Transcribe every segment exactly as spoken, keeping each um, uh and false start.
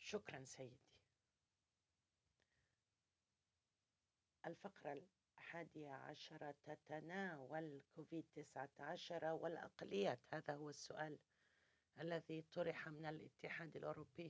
شكرا سيدي. الفقرة الحادية عشرة تتناول كوفيد تسعة عشر والأقليات. هذا هو السؤال الذي طرح من الاتحاد الأوروبي.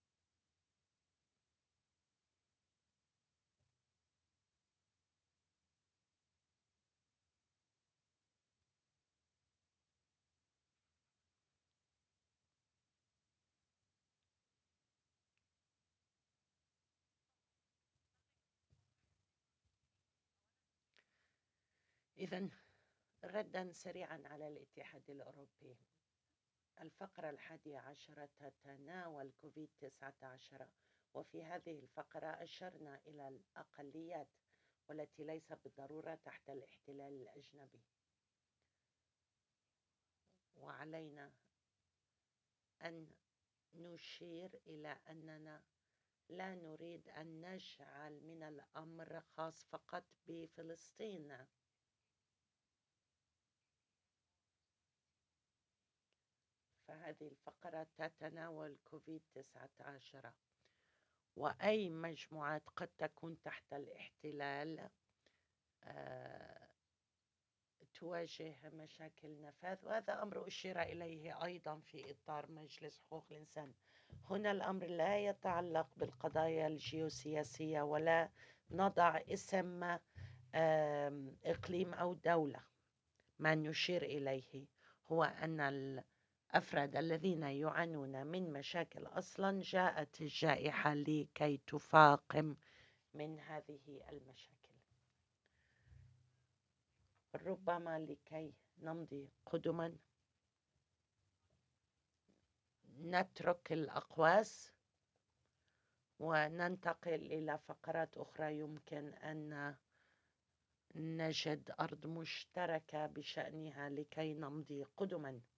إذن ردا سريعا على الاتحاد الأوروبي. الفقرة الحادية عشرة تتناول كوفيد تسعة عشر، وفي هذه الفقرة أشرنا إلى الأقليات والتي ليس بالضرورة تحت الاحتلال الأجنبي، وعلينا أن نشير إلى أننا لا نريد أن نجعل من الأمر خاص فقط بفلسطين. فهذه الفقرة تتناول كوفيد تسعة عشر وأي مجموعات قد تكون تحت الاحتلال آه، تواجه مشاكل نفاذ، وهذا أمر أشير إليه أيضا في إطار مجلس حقوق الإنسان. هنا الأمر لا يتعلق بالقضايا الجيوسياسية، ولا نضع اسم إقليم أو دولة. ما نشير إليه هو أن الأفراد الذين يعانون من مشاكل أصلا جاءت الجائحة لكي تفاقم من هذه المشاكل. ربما لكي نمضي قدما نترك الأقواس وننتقل إلى فقرات أخرى يمكن أن نجد أرض مشتركة بشأنها لكي نمضي قدما.